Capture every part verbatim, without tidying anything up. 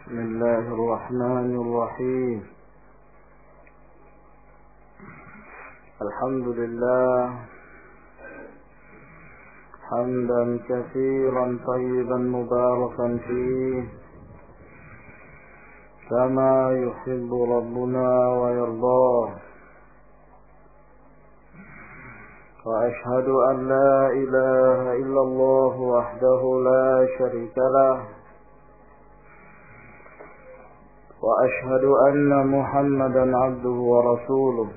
بسم الله الرحمن الرحيم. الحمد لله حمدا كثيرا طيبا مباركا فيه كما يحب ربنا ويرضاه. وأشهد أن لا إله إلا الله وحده لا شريك له، وأشهد أن محمدا عبده ورسوله،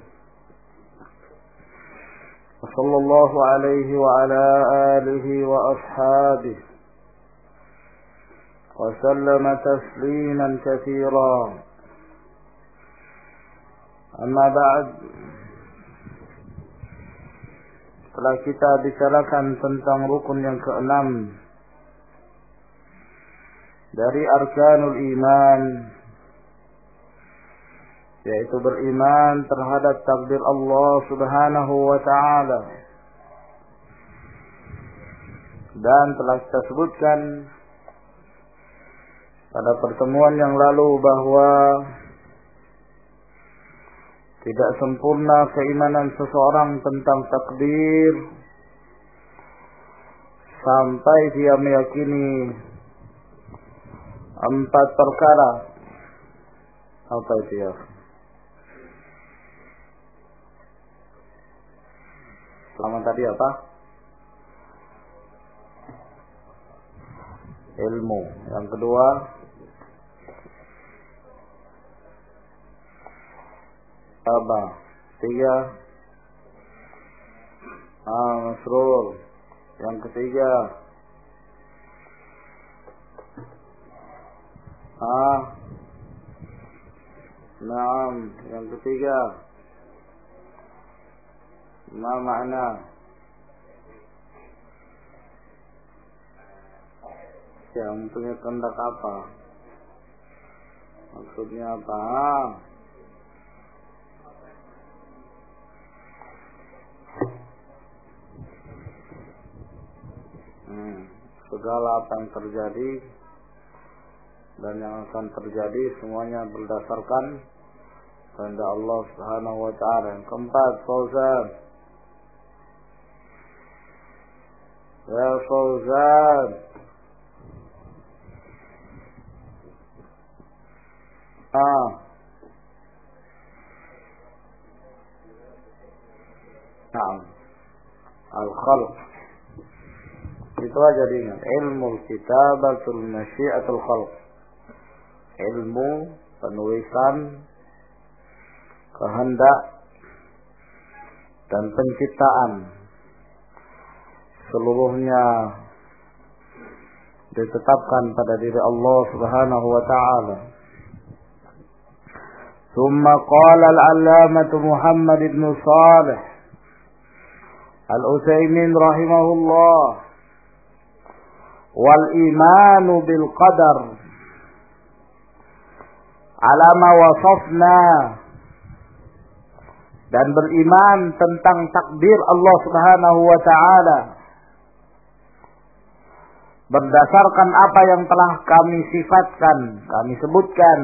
وصلى الله عليه وعلى آله وأصحابه وسلم تسليما كثيرا. أما بعد، setelah kita bicarakan tentang rukun yang keenam dari arkanul iman, yaitu beriman terhadap takdir Allah Subhanahu wa ta'ala, dan telah kita sebutkan pada pertemuan yang lalu bahwa tidak sempurna keimanan seseorang tentang takdir sampai dia meyakini empat perkara. Apa itu ya? Selama tadi apa? Ilmu. Yang kedua, apa? Tiga, ah, masrur. Yang ketiga, ah, naam. Yang ketiga, ma makna? Yang punya kehendak apa? Maksudnya apa? Hmm, segala apa yang terjadi dan yang akan terjadi semuanya berdasarkan kehendak Allah Subhanahu wa ta'ala. Yang keempat, Fauzan. Ya Fauzan. Ah. Naam. Al-khalq. Itu aja diingat. Ilmu kitabatul masyiatul khalq. Ilmu penulisan kehendak dan penciptaan seluruhnya ditetapkan pada diri Allah Subhanahu wa ta'ala. Thumma qala al-allamah Muhammad ibn Salih Al-Utsaimin rahimahullah, wal imanu bil qadar ala ma wasafna, dan beriman tentang takdir Allah Subhanahu wa ta'ala berdasarkan apa yang telah kami sifatkan, kami sebutkan.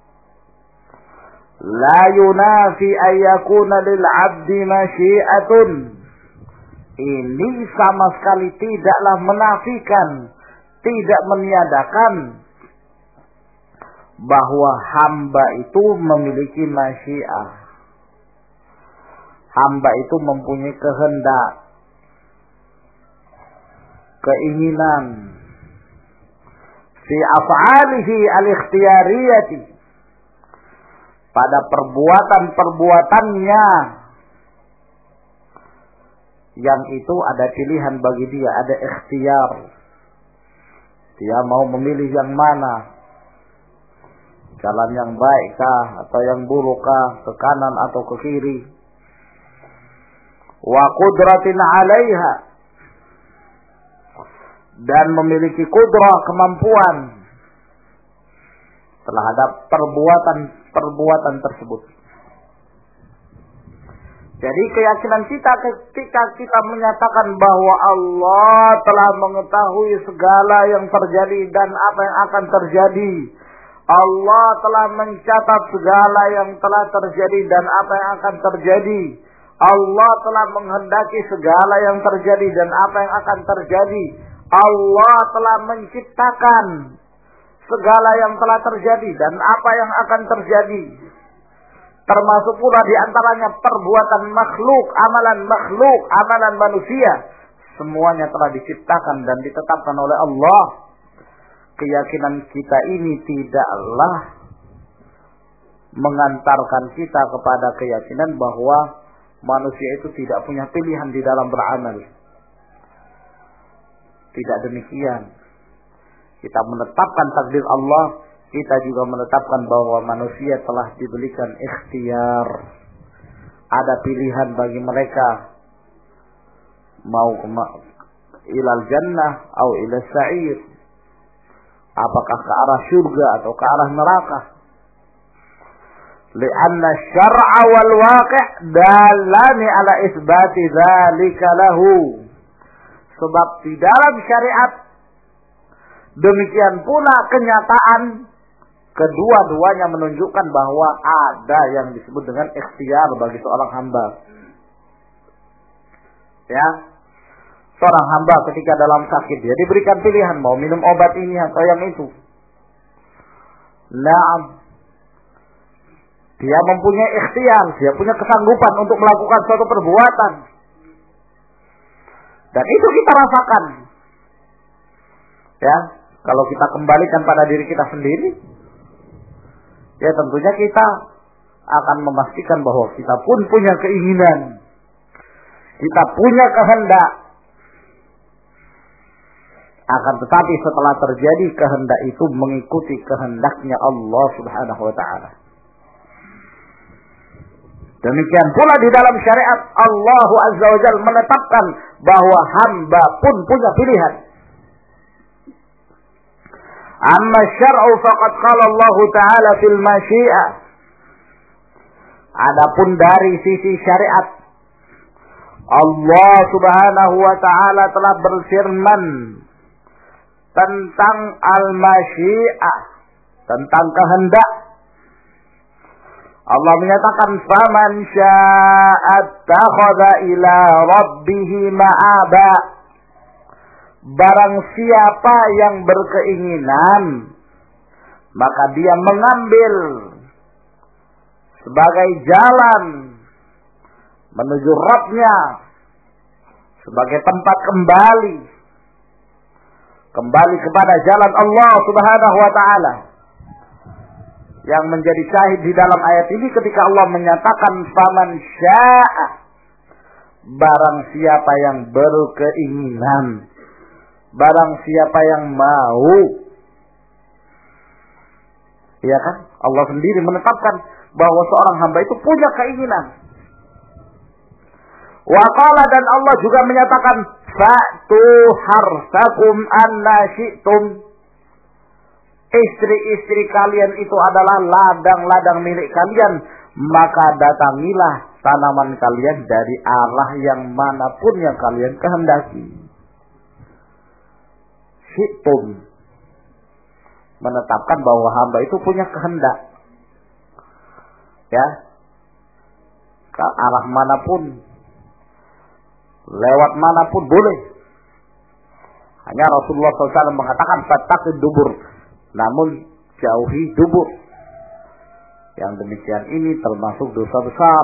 La yunafi ayyakuna lil 'abdi masyiatun. Ini sama sekali tidaklah menafikan, tidak meniadakan bahwa hamba itu memiliki masyiah. Hamba itu mempunyai kehendak, keinginan fi af'alihi al-ikhtiyariyati, pada perbuatan-perbuatannya yang itu ada pilihan bagi dia, ada ikhtiar. Dia mau memilih yang mana, jalan yang baikkah atau yang burukkah, ke kanan atau ke kiri. Wa qudratin 'alaiha, dan memiliki kudrah, kemampuan terhadap perbuatan-perbuatan tersebut. Jadi keyakinan kita ketika kita menyatakan bahwa Allah telah mengetahui segala yang terjadi dan apa yang akan terjadi, Allah telah mencatat segala yang telah terjadi dan apa yang akan terjadi. Allah telah menghendaki segala yang terjadi dan apa yang akan terjadi. Allah telah menciptakan segala yang telah terjadi dan apa yang akan terjadi. Termasuk pula di antaranya perbuatan makhluk, amalan makhluk, amalan manusia. Semuanya telah diciptakan dan ditetapkan oleh Allah. Keyakinan kita ini tidaklah mengantarkan kita kepada keyakinan bahwa manusia itu tidak punya pilihan di dalam beramal. Tidak demikian. Kita menetapkan takdir Allah, kita juga menetapkan bahwa manusia telah diberikan ikhtiar. Ada pilihan bagi mereka mau ilal jannah atau ilal sa'ir. Apakah ke arah surga atau ke arah neraka? Lianna syar'a wal waqi' dalani ala isbati dzalika lahu. Sebab di dalam syariat demikian pula kenyataan kedua-duanya menunjukkan bahwa ada yang disebut dengan ikhtiar bagi seorang hamba. Ya. Seorang hamba ketika dalam sakit dia diberikan pilihan mau minum obat ini atau yang itu. Naam. Dia mempunyai ikhtiar, dia punya kesanggupan untuk melakukan suatu perbuatan. Dan itu kita rasakan. Ya, kalau kita kembalikan pada diri kita sendiri, ya tentunya kita akan memastikan bahwa kita pun punya keinginan. Kita punya kehendak. Akan tetapi setelah terjadi kehendak itu mengikuti kehendaknya Allah Subhanahu wa taala. Demikian pula di dalam syariat Allah Azza wa Jalla menetapkan bahwa hamba pun punya pilihan. Amma syar'u faqad qala Allah taala fil masyi'ah. Adapun dari sisi syariat Allah Subhanahu wa taala telah berfirman tentang al-masyi'ah, tentang kehendak. Allah menyatakan faman syaa'a attakhadha ila rabbih ma'aba. Barang siapa yang berkeinginan maka dia mengambil sebagai jalan menuju Rabb-nya, sebagai tempat kembali kembali kepada jalan Allah Subhanahu wa taala. Yang menjadi syahid di dalam ayat ini ketika Allah menyatakan faman syaa'a, barang siapa yang berkeinginan, barang siapa yang mau. Ya kan? Allah sendiri menetapkan bahwa seorang hamba itu punya keinginan. Wa qala, dan Allah juga menyatakan fa'tu harsakum anna syi'tum. Istri-istri kalian itu adalah ladang-ladang milik kalian, maka datangilah tanaman kalian dari arah yang manapun yang kalian kehendaki. Syi'tum menetapkan bahwa hamba itu punya kehendak. Ya. Ke arah manapun, lewat manapun boleh. Hanya Rasulullah shallallahu alaihi wasallam mengatakan fattaqid dubur, namun jauhi dubur. Yang demikian ini termasuk dosa besar.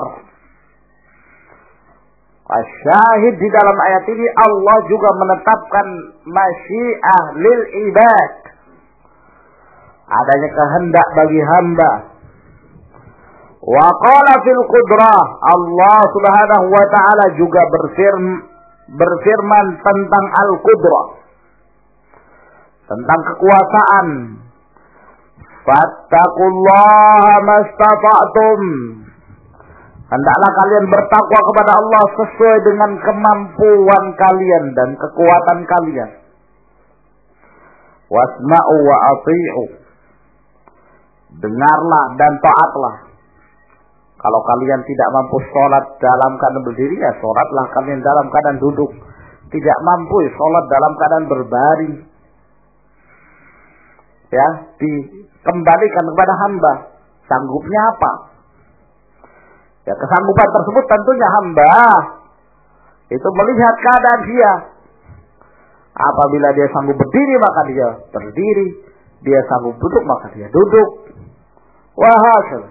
Asyahid di dalam ayat ini Allah juga menetapkan masyiah lil ibad, adanya kehendak bagi hamba. Wa qala fil qudrah, Allah Subhanahu wa taala juga berfirman, berfirman tentang al-qudrah, tentang kekuasaan. Fattaqullaha mastata'tum. Hendaklah kalian bertakwa kepada Allah sesuai dengan kemampuan kalian dan kekuatan kalian. Wasma'u wa ati'u. Dengarlah dan taatlah. Kalau kalian tidak mampu sholat dalam keadaan berdiri, ya sholatlah kalian dalam keadaan duduk. Tidak mampu sholat dalam keadaan berbaring. ya dikembalikan kepada hamba. Sanggupnya apa? Ya kesanggupan tersebut tentunya hamba itu melihat keadaan dia. Apabila dia sanggup berdiri maka dia berdiri, dia sanggup duduk maka dia duduk. Wahakala.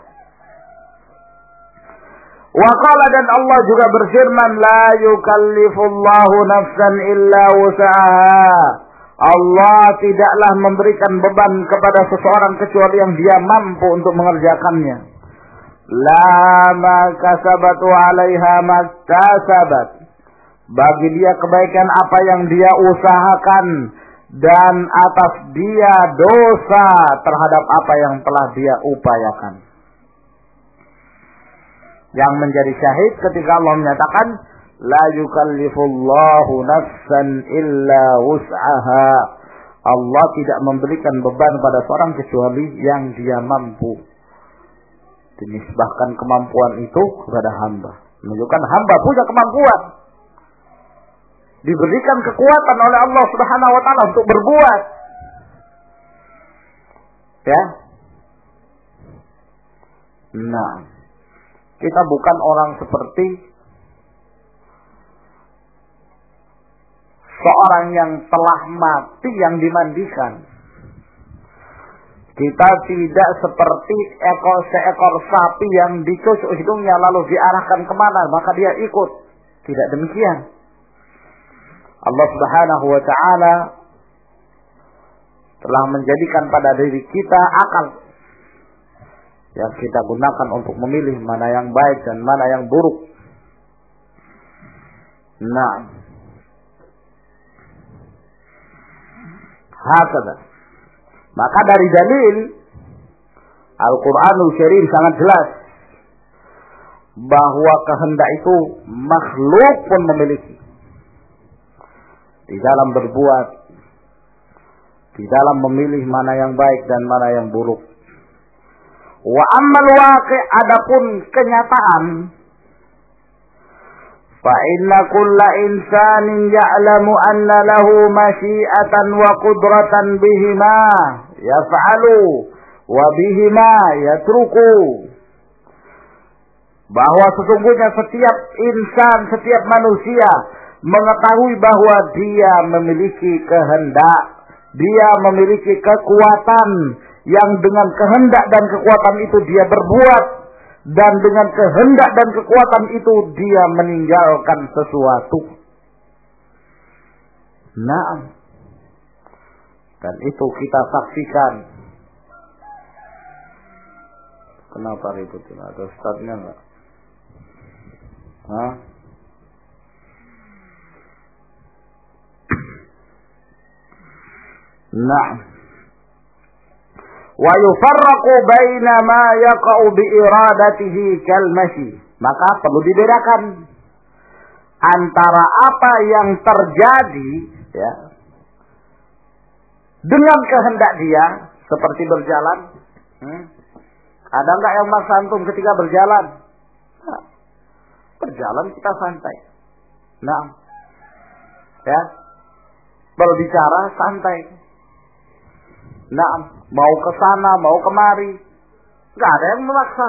Wa qala, dan Allah juga berfirman, la yukallifullahu nafsan illa wus'aha. Allah tidaklah memberikan beban kepada seseorang kecuali yang dia mampu untuk mengerjakannya. La ma kasabatu 'alaiha maktasabat. Bagi dia kebaikan apa yang dia usahakan, dan atas dia dosa terhadap apa yang telah dia upayakan. Yang menjadi syahid ketika Allah menyatakan la yukallifullahu nafsan illa wus'aha. Allah tidak memberikan beban pada seorang kecuali yang dia mampu. Dinisbahkan kemampuan itu kepada hamba, menunjukkan hamba punya kemampuan, diberikan kekuatan oleh Allah Subhanahu wa taala untuk berbuat. Ya. Nah, kita bukan orang seperti seorang yang telah mati yang dimandikan. Kita tidak seperti ekor seekor sapi yang dicucuk hidungnya lalu diarahkan kemana maka dia ikut. Tidak demikian. Allah Subhanahu wa taala telah menjadikan pada diri kita akal yang kita gunakan untuk memilih mana yang baik dan mana yang buruk. Nah, hakada. Maka dari dalil Al-Quranul Karim sangat jelas bahwa kehendak itu makhluk pun memiliki. Di dalam berbuat, di dalam memilih mana yang baik dan mana yang buruk. Wa ammal waqi', adapun kenyataan, fa inna kulla insanin ya'lamu anna lahu masyiatan wa qudratan bihima yaf'alu wa bihima yatruku. Bahwa sesungguhnya setiap insan, setiap manusia mengetahui bahwa dia memiliki kehendak, dia memiliki kekuatan yang dengan kehendak dan kekuatan itu dia berbuat, dan dengan kehendak dan kekuatan itu dia meninggalkan sesuatu. Nah, dan itu kita saksikan. Kenapa ribut? Ada ustadznya enggak? Hah? Nah, wa yufarraqu baina ma yaqa'u bi iradatihi kal mashi. Maka perlu dibedakan antara apa yang terjadi ya dengan kehendak dia seperti berjalan. Hmm? Ada enggak yang maksa antum ketika berjalan? Nah, berjalan kita santai. Nah, ya, berbicara santai. Nah, mau ke sana, mau kemari, nggak ada yang memaksa.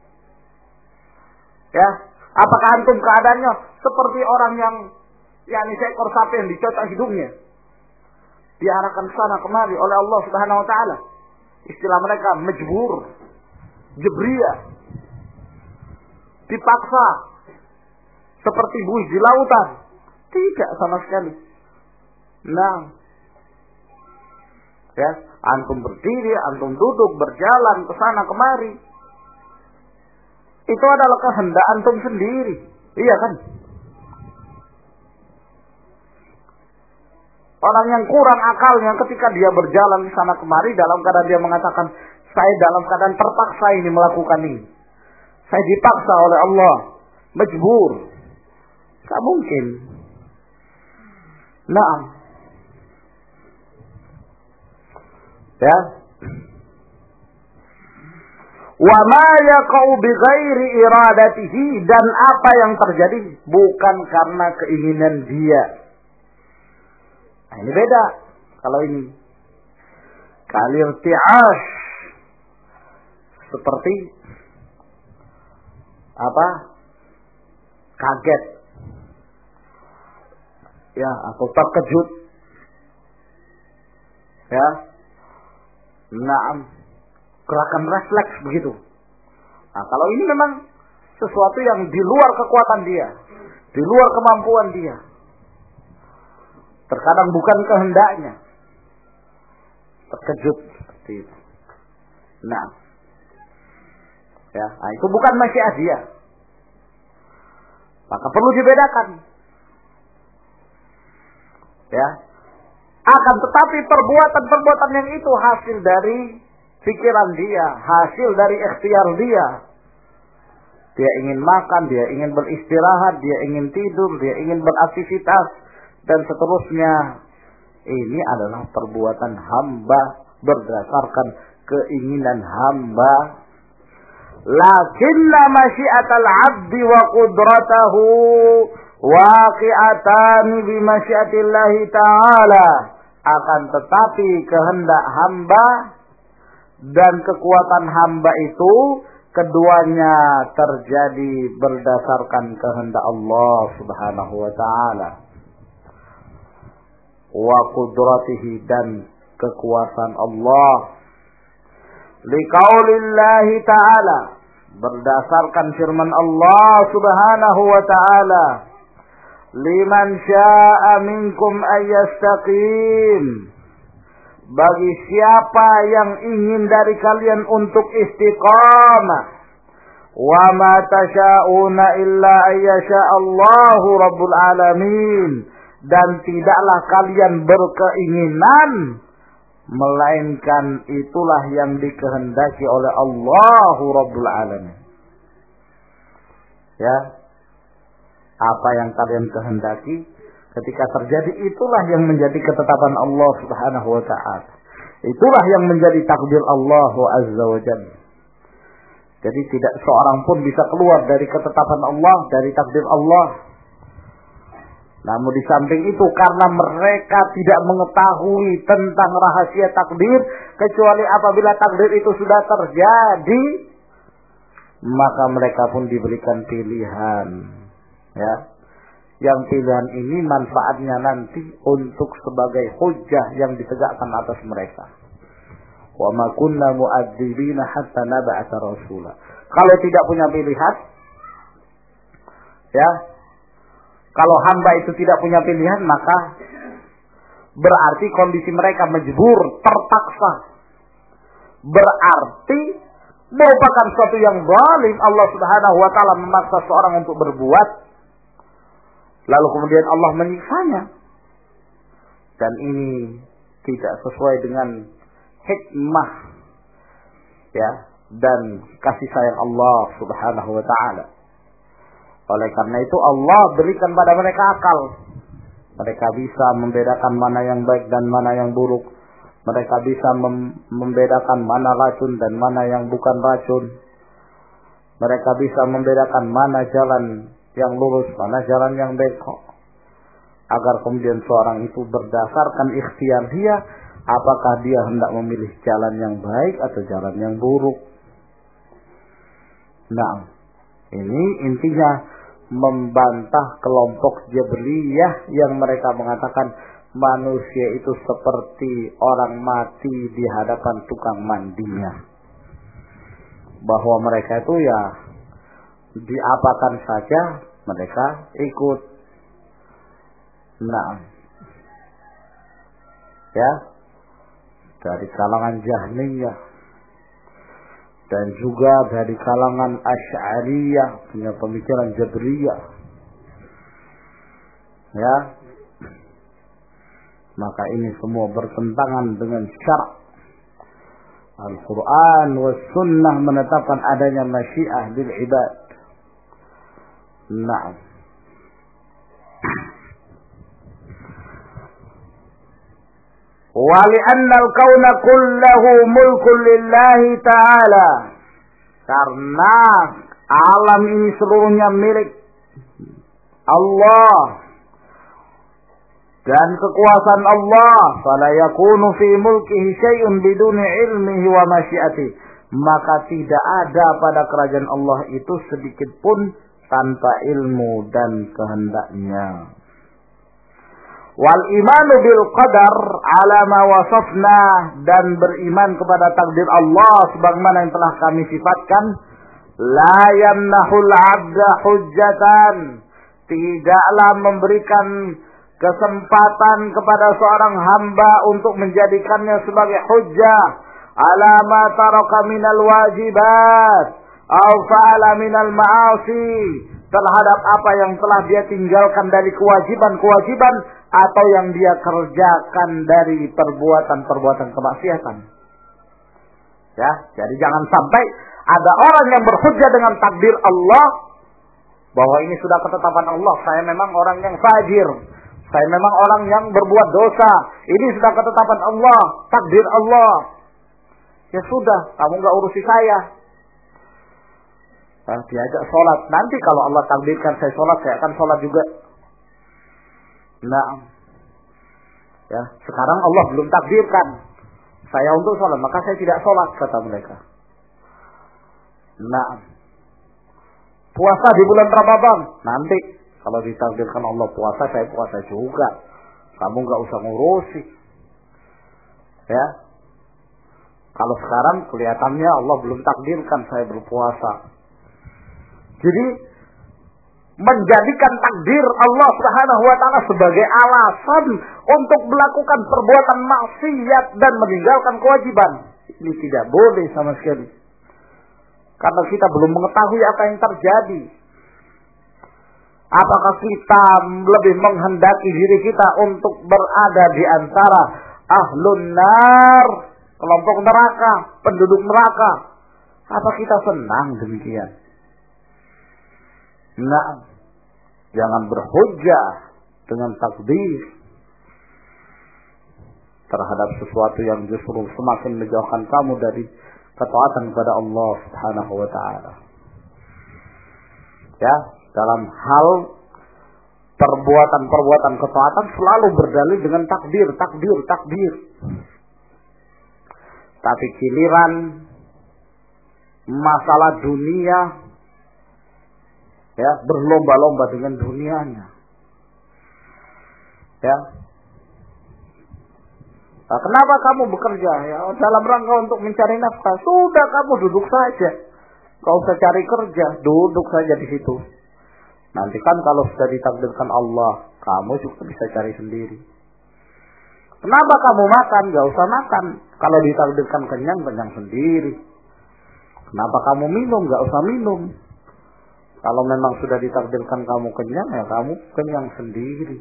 Ya, apakah antum keadaannya seperti orang yang, yakni seekor sapi yang dicocok hidungnya, diarahkan sana kemari oleh Allah Subhanahu Wa Taala? Istilah mereka majbur, jebriyah, dipaksa, seperti buih di lautan. Tidak sama sekali. Nah, ya, antum berdiri, antum duduk, berjalan ke sana kemari, itu adalah kehendak antum sendiri. Iya kan? Orang yang kurang akalnya ketika dia berjalan ke sana kemari dalam keadaan dia mengatakan, saya dalam keadaan terpaksa ini melakukan ini. Saya dipaksa oleh Allah, majbur. Tak mungkin. Nah, ya. Wa ma yaqa'u bi ghairi iradatihi, dan apa yang terjadi bukan karena keinginan dia. Nah, ini beda. Kalau ini kalirti'ash, seperti apa? Kaget, ya, atau terkejut, ya, naam, gerakan refleks begitu. Nah, kalau ini memang sesuatu yang di luar kekuatan dia, di luar kemampuan dia, terkadang bukan kehendaknya, terkejut seperti itu. Nah, ya, nah itu bukan masyiah dia, maka perlu dibedakan. Ya, akan tetapi perbuatan-perbuatan yang itu hasil dari pikiran dia, hasil dari ikhtiar dia. Dia ingin makan, dia ingin beristirahat, dia ingin tidur, dia ingin beraktivitas, dan seterusnya. Ini adalah perbuatan hamba berdasarkan keinginan hamba. Lakinna masyiatal abdi wa qudratahu waqi'atan bi masyiatillahi ta'ala. Akan tetapi kehendak hamba dan kekuatan hamba itu keduanya terjadi berdasarkan kehendak Allah Subhanahu wa taala. Wa qudratihi, dan kekuasaan Allah. Liqaulillahi ta'ala, berdasarkan firman Allah Subhanahu wa taala, liman syaa'a minkum ayyastaqim, bagi siapa yang ingin dari kalian untuk istiqamah. Wa ma tasyauna illa ayyasha Allahu rabbul alamin, dan tidaklah kalian berkeinginan melainkan itulah yang dikehendaki oleh Allahu rabbul alamin. Ya, apa yang kalian kehendaki ketika terjadi, itulah yang menjadi ketetapan Allah Subhanahu wa ta'ala. Itulah yang menjadi takdir Allah Azza wa Jalla. Jadi tidak seorang pun bisa keluar dari ketetapan Allah, dari takdir Allah. Namun di samping itu, karena mereka tidak mengetahui tentang rahasia takdir, kecuali apabila takdir itu sudah terjadi, maka mereka pun diberikan pilihan. Ya, yang pilihan ini manfaatnya nanti untuk sebagai hujjah yang ditegakkan atas mereka. Wa ma kunna mu'adzibina hatta nab'atsa rasula. Kalau tidak punya pilihan, ya, kalau hamba itu tidak punya pilihan, maka berarti kondisi mereka majbur, terpaksa. Berarti merupakan suatu yang zalim. Allah Subhanahu wa taala memaksa seorang untuk berbuat, lalu kemudian Allah menyiksanya. Dan ini tidak sesuai dengan hikmah, ya, dan kasih sayang Allah Subhanahu wa taala. Oleh karena itu Allah berikan pada mereka akal. Mereka bisa membedakan mana yang baik dan mana yang buruk. Mereka bisa mem- membedakan mana racun dan mana yang bukan racun. Mereka bisa membedakan mana jalan yang lurus, mana jalan yang bengkok. Agar kemudian seorang itu berdasarkan ikhtiar dia, apakah dia hendak memilih jalan yang baik atau jalan yang buruk. Nah, ini intinya membantah kelompok Jabriyah yang mereka mengatakan manusia itu seperti orang mati di hadapan tukang mandinya. Bahwa mereka itu ya diapakan saja mereka ikut. Nah, ya, dari kalangan Jahmiyah dan juga dari kalangan Asy'ariyah, punya pemikiran Jabriyah. Ya, maka ini semua bertentangan dengan syara'. Al-Quran was sunnah menetapkan adanya masyiah bil ibad. Nah, wa li'anna al-kauna kullahu mulkun lillahi ta'ala, karena alam ini seluruhnya milik Allah, dan kekuasaan Allah, fala yakunu fi mulkihi syai'un biduni ilmihi wa masyiatihi, maka tidak ada pada kerajaan Allah itu sedikit pun tanpa ilmu dan kehendaknya. Wal imanu bil qadar ala ma wasafna, dan beriman kepada takdir Allah sebagaimana yang telah kami sifatkan. La yamnahul 'abda hujjatan, tidaklah memberikan kesempatan kepada seorang hamba untuk menjadikannya sebagai hujjah ala ma taraka minal wajibat aw fa'ala minal ma'asi, terhadap apa yang telah dia tinggalkan dari kewajiban-kewajiban atau yang dia kerjakan dari perbuatan-perbuatan kemaksiatan. Ya, jadi jangan sampai ada orang yang berhujjah dengan takdir Allah bahwa ini sudah ketetapan Allah, saya memang orang yang fajir, saya memang orang yang berbuat dosa, ini sudah ketetapan Allah, takdir Allah. Ya sudah, kamu enggak urusi saya. Nah, diajak sholat, nanti kalau Allah takdirkan saya sholat, saya akan sholat juga. Nah, ya sekarang Allah belum takdirkan saya untuk sholat, maka saya tidak sholat, kata mereka. Nah, puasa di bulan Ramadan, nanti kalau ditakdirkan Allah puasa, saya puasa juga. Kamu nggak usah ngurusi. Ya, kalau sekarang kelihatannya Allah belum takdirkan saya berpuasa. Jadi menjadikan takdir Allah Subhanahu wa taala sebagai alasan untuk melakukan perbuatan maksiat dan meninggalkan kewajiban, ini tidak boleh sama sekali. Karena kita belum mengetahui apa yang terjadi. Apakah kita lebih menghendaki diri kita untuk berada di antara ahlun nar, kelompok neraka, penduduk neraka? Apa kita senang demikian? Nah, jangan berhujjah dengan takdir terhadap sesuatu yang justru semakin menjauhkan kamu dari ketaatan kepada Allah Subhanahu wa taala. Ya, dalam hal perbuatan-perbuatan ketaatan selalu berdalil dengan takdir, takdir, takdir. Tapi giliran masalah dunia, ya, berlomba-lomba dengan dunianya. Ya. Nah, kenapa kamu bekerja? Ya, dalam rangka untuk mencari nafkah. Sudah, kamu duduk saja. Kau usah cari kerja, duduk saja di situ. Nanti kan kalau sudah ditakdirkan Allah, kamu juga bisa cari sendiri. Kenapa kamu makan? Gak usah makan. Kalau ditakdirkan kenyang, kenyang sendiri. Kenapa kamu minum? Gak usah minum. Kalau memang sudah ditakdirkan kamu kenyang, ya kamu kenyang sendiri.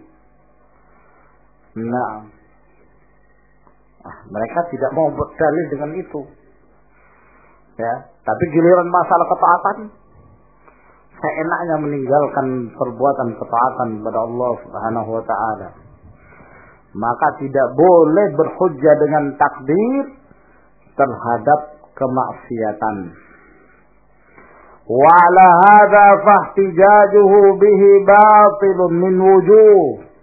Nah, ah, mereka tidak mau berdalil dengan itu. Ya, tapi giliran masalah ketaatan, seenaknya meninggalkan perbuatan ketaatan kepada Allah Subhanahu wa taala. Maka tidak boleh berhujjah dengan takdir terhadap kemaksiatan. Wa ala hadza fahtijajuhu bihi batilun min wujuh.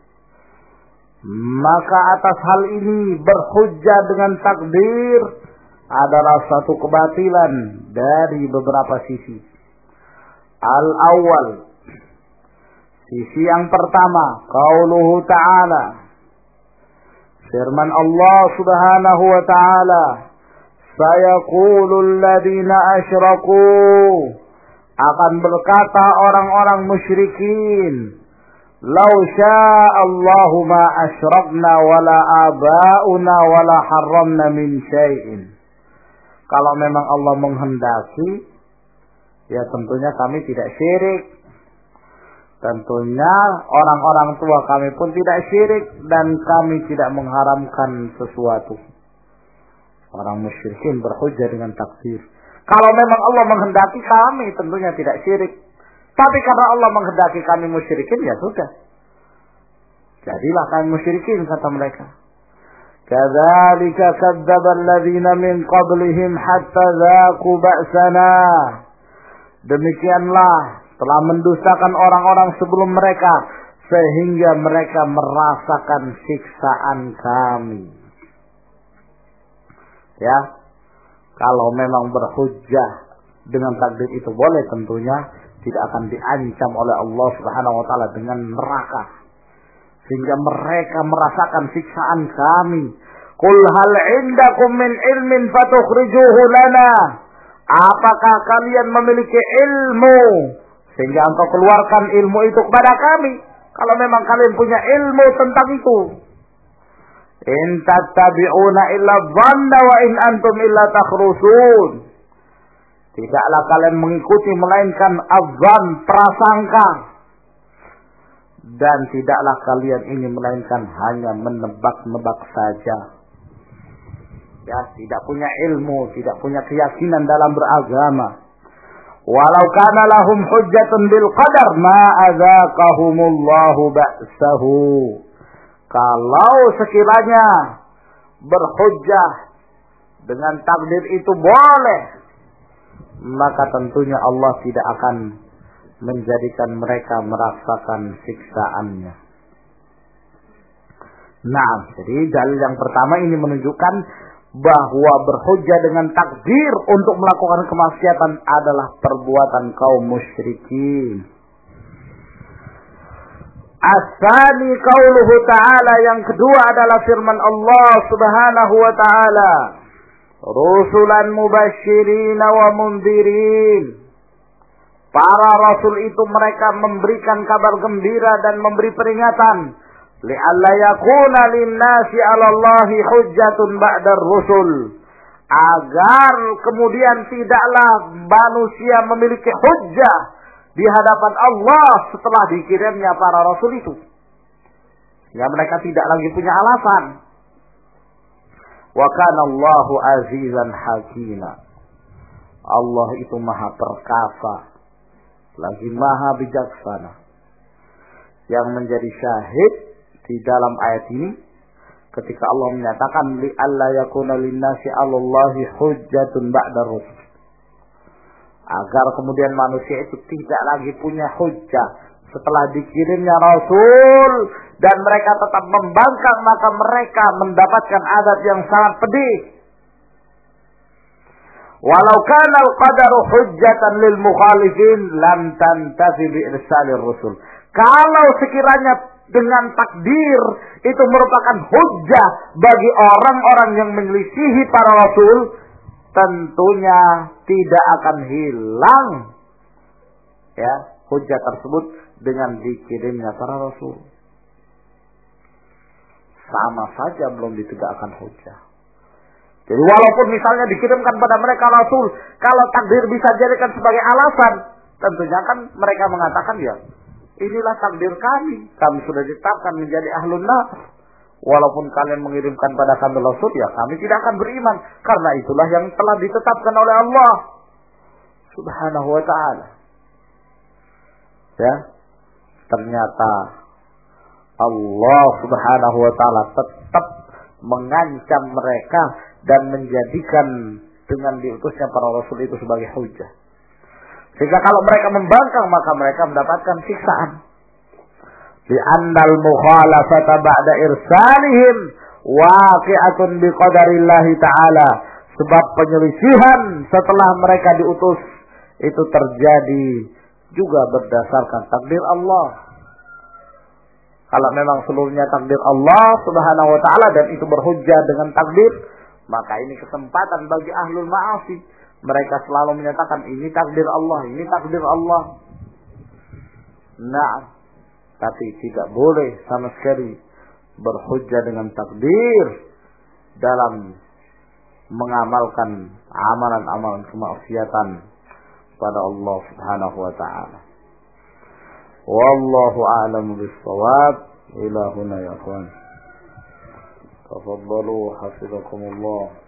Maka atas hal ini berhujjah dengan takdir adalah satu kebatilan dari beberapa sisi. Al-awwal, sisi yang pertama, qauluhu ta'ala, firman Allah Subhanahu wa ta'ala, sayaqulul ladzina asyraku, akan berkata orang-orang musyrikin, lau sya'allahu ma asyrakna wala aba'una wala harramna min syai'in. Kalau memang Allah menghendaki, ya tentunya kami tidak syirik. Tentunya orang-orang tua kami pun tidak syirik dan kami tidak mengharamkan sesuatu. Orang musyrikin berhujjah dengan takdir. Kalau memang Allah menghendaki kami tentunya tidak syirik. Tapi karena Allah menghendaki kami musyrikin, ya sudah. Jadilah kami musyrikin, kata mereka. Kadzalika kadzdzaba alladziina min qablihim hatta dzaqu ba'sana. Demikianlah telah mendustakan orang-orang sebelum mereka sehingga mereka merasakan siksaan kami. Ya, kalau memang berhujjah dengan takdir itu boleh, tentunya tidak akan diancam oleh Allah Subhanahu wa taala dengan neraka sehingga mereka merasakan siksaan kami. Qul hal indakum min ilmin fatukhrijuhu lana. Apakah kalian memiliki ilmu sehingga engkau keluarkan ilmu itu kepada kami? Kalau memang kalian punya ilmu tentang itu. In tattabi'una illa dhanna wa in antum illa takhrusun. Tidaklah kalian mengikuti melainkan adzan, prasangka. Dan tidaklah kalian ini melainkan hanya menebak-nebak saja. Ya, tidak punya ilmu, tidak punya keyakinan dalam beragama. Walau kana lahum hujjatun bil qadar ma adzaqahumullahu ba'sahu. Kalau sekiranya berhujjah dengan takdir itu boleh, maka tentunya Allah tidak akan menjadikan mereka merasakan siksaannya. Nah, jadi dalil yang pertama ini menunjukkan bahwa berhujjah dengan takdir untuk melakukan kemaksiatan adalah perbuatan kaum musyrikin. Asani qauluhu ta'ala, yang kedua adalah firman Allah Subhanahu wa ta'ala, rusulan mubasysyirin wa mundzirin. Para rasul itu mereka memberikan kabar gembira dan memberi peringatan. Li'alla yakuna linnasi 'ala Allahi hujjatun ba'dar rusul. Agar kemudian tidaklah manusia memiliki hujjah di hadapan Allah setelah dikirimnya para rasul itu. Ya, mereka tidak lagi punya alasan. Wa kana Allahu azizan hakima. Allah itu maha perkasa, lagi maha bijaksana. Yang menjadi syahid di dalam ayat ini ketika Allah menyatakan li alla yakuna linnasi 'alallahi hujjatun ba'da rusul, agar kemudian manusia itu tidak lagi punya hujjah setelah dikirimnya rasul dan mereka tetap membangkang, maka mereka mendapatkan azab yang sangat pedih. Walau kana al-qadaru hujjatan lil mukhalifin lam tantafi bi irsalir rusul. Kalau sekiranya dengan takdir itu merupakan hujjah bagi orang-orang yang menyelisihi para rasul, tentunya tidak akan hilang ya hujjah tersebut dengan dikirimnya para rasul. Sama saja belum ditegakkan hujjah. Jadi walaupun misalnya dikirimkan pada mereka rasul, kalau takdir bisa jadikan sebagai alasan, tentunya kan mereka mengatakan ya, inilah takdir kami, kami sudah ditetapkan menjadi ahlun nar. Walaupun kalian mengirimkan pada kami rasul, ya kami tidak akan beriman, karena itulah yang telah ditetapkan oleh Allah Subhanahu wa ta'ala. Ya, ternyata Allah Subhanahu wa ta'ala tetap mengancam mereka dan menjadikan dengan diutusnya para rasul itu sebagai hujjah. Sehingga kalau mereka membangkang, maka mereka mendapatkan siksaan. Li'annal mukhalafata ba'da irsalihim waqi'atun biqadarillahi ta'ala. Sebab penyelisihan setelah mereka diutus itu terjadi juga berdasarkan takdir Allah. Kalau memang seluruhnya takdir Allah Subhanahu wa ta'ala dan itu berhujjah dengan takdir, maka ini kesempatan bagi ahlul ma'asi. Mereka selalu menyatakan ini takdir Allah, ini takdir Allah. Nah, tapi tidak boleh sama sekali berhujjah dengan takdir dalam mengamalkan amalan-amalan kemaksiatan pada Allah Subhanahu wa ta'ala. Wallahu a'lamu bis-shawab. Ila huna ya akhwan. Tafaddalu hafizakumullah.